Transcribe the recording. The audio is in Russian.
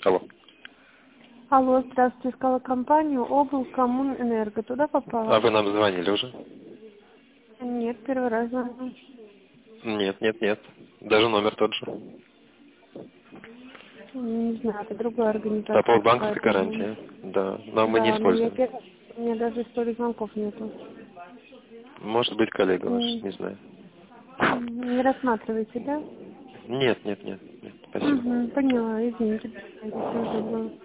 Алло. Алло, здравствуйте, искала компанию Облкоммунэнерго. Туда попала? А вы нам звонили уже? Нет, первый раз звоню. Нет. Даже номер тот же. Не знаю, это другая По организация поводу банковской какая-то. гарантии. Да, но мы не Да, но я используем. первый... У меня даже истории звонков нету. Может быть, коллега ваш, М, не знаю. Не рассматриваете, да? Нет. Спасибо. Поняла, извините, всего доброго.